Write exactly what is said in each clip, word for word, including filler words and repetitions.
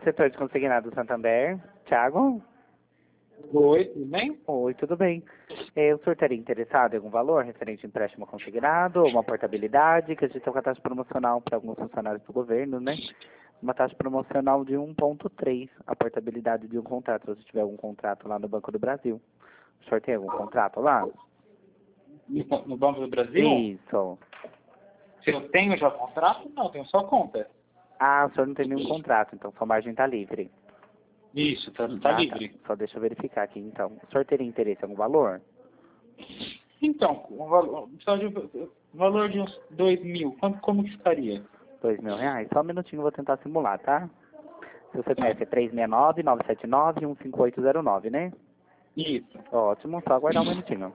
setor de consignado do Santander. Thiago? Oi, tudo bem? Oi, tudo bem. É, o senhor estaria interessado em algum valor referente a empréstimo consignado ou uma portabilidade, que a gente tem uma taxa promocional para alguns funcionários do governo, né? Uma taxa promocional de um ponto três, a portabilidade de um contrato, se você tiver algum contrato lá no Banco do Brasil. O senhor tem algum contrato lá? No, no Banco do Brasil? Isso. Se eu tenho já contrato? Não, tenho só conta. Ah, o senhor não tem nenhum contrato, então sua margem está livre. Isso, tá, tá Ah, livre. Tá. Só deixa eu verificar aqui, então. O senhor teria interesse em algum valor? Então, o valor, só de, o valor de uns dois mil, como, como que ficaria? Dois mil reais? Só um minutinho, eu vou tentar simular, tá? Se você Tá. conhece, é três seis nove, nove sete nove, um cinco oito zero nove, né? Isso. Ótimo, só aguardar um minutinho.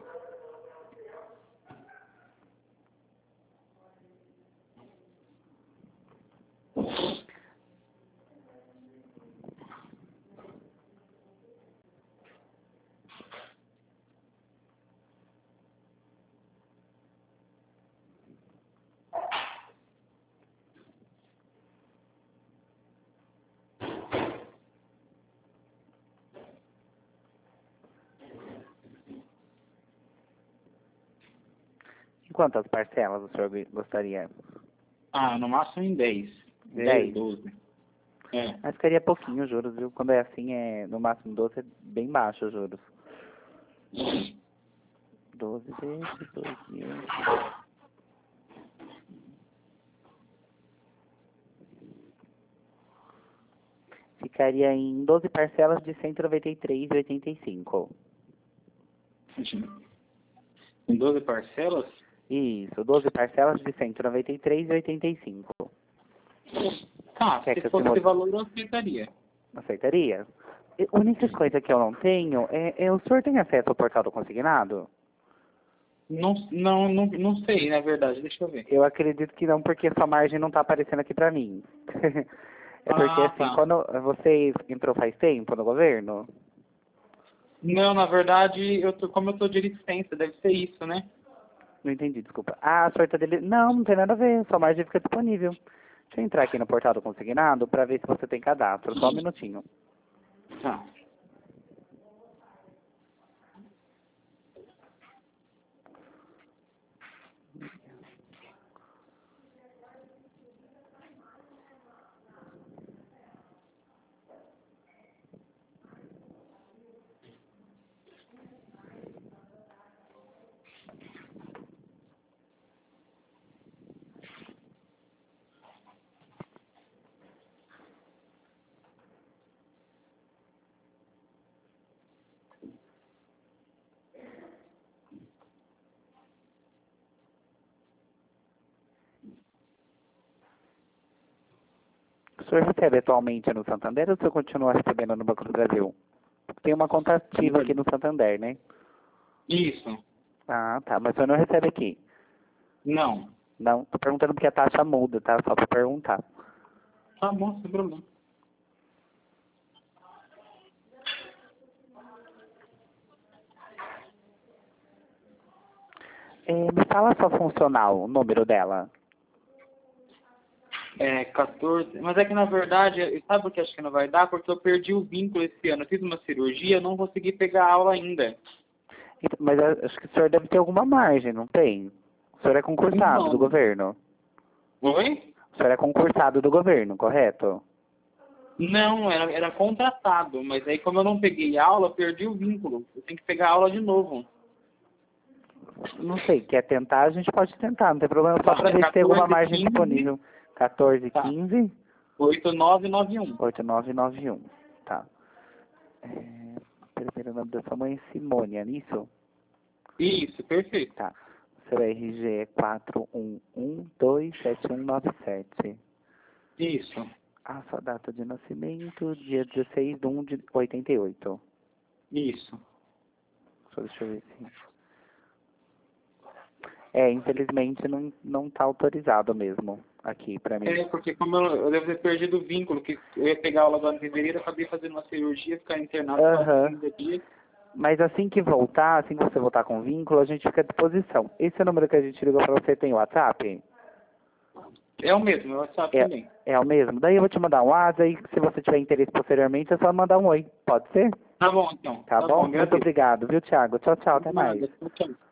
Em quantas parcelas o senhor gostaria? Ah, no máximo em dez. Dez? dez, doze. É. Mas ficaria pouquinho os juros, viu? Quando é assim, é no máximo doze, é bem baixo os juros. doze vezes dois mil. Ficaria em doze parcelas de cento e noventa e três reais e oitenta e cinco. Em doze parcelas? Isso, doze parcelas de cento e noventa e três reais e oitenta e cinco. Tá, Quer que se eu fosse simule? esse valor eu aceitaria. Aceitaria? E a única coisa que eu não tenho é, é o senhor tem acesso ao portal do consignado? Não, não, não, não sei, na verdade, deixa eu ver. Eu acredito que não, porque sua margem não está aparecendo aqui para mim. É porque Ah, assim, tá. quando você entrou faz tempo no governo? Não, na verdade, eu tô, como eu tô de licença, deve ser isso, né? Não entendi, desculpa. Ah, a sorte dele... Não, não tem nada a ver, sua margem fica disponível. Deixa eu entrar aqui no portal do consignado para ver se você tem cadastro, só um minutinho. Tá. O senhor recebe atualmente no Santander ou o senhor continua recebendo no Banco do Brasil? Tem uma conta ativa aqui no Santander, né? Isso. Ah, tá, mas o senhor não recebe aqui? Não. Não, tô perguntando porque a taxa muda, tá? Só para perguntar. Tá bom, sem problema. É, me fala só funcional, o número dela. É, quatorze. Mas é que na verdade, sabe por que acho que não vai dar? Porque eu perdi o vínculo esse ano. Eu fiz uma cirurgia, não consegui pegar a aula ainda. Então, mas eu acho que o senhor deve ter alguma margem, não tem? O senhor é concursado do Não. governo. Oi? O senhor é concursado do governo, correto? Não, era, era contratado, mas aí como eu não peguei aula, eu perdi o vínculo. Eu tenho que pegar a aula de novo. Não sei, quer tentar, a gente pode tentar, não tem problema, só Tá, para é ver se tem alguma margem quinze, disponível. quatorze, tá. quinze, oito nove nove um. oito nove nove um. Tá. É, primeiro nome da sua mãe é Simone, é isso? Isso, perfeito. Tá. Seu R G é quatro um um dois sete um nove sete. Isso. A sua data de nascimento, dia dezesseis de um de oitenta e oito. Isso. Só deixa eu ver se... É, infelizmente não, não tá autorizado mesmo aqui pra mim. É, porque como eu, eu devo ter perdido o vínculo, que eu ia pegar aula agora em fevereiro, eu acabei fazendo uma cirurgia, ficar internado Aham. quase quinze dias. Mas assim que voltar, assim que você voltar com o vínculo, a gente fica à disposição. Esse número que a gente ligou pra você tem WhatsApp? É o mesmo, meu WhatsApp É, também. é o mesmo. Daí eu vou te mandar um WhatsApp, aí se você tiver interesse posteriormente, é só mandar um oi. Pode ser? Tá bom, então. Tá, Tá bom? bom, Muito agradeço. obrigado, viu, Thiago? Tchau, tchau. Até mais. Nada, tchau.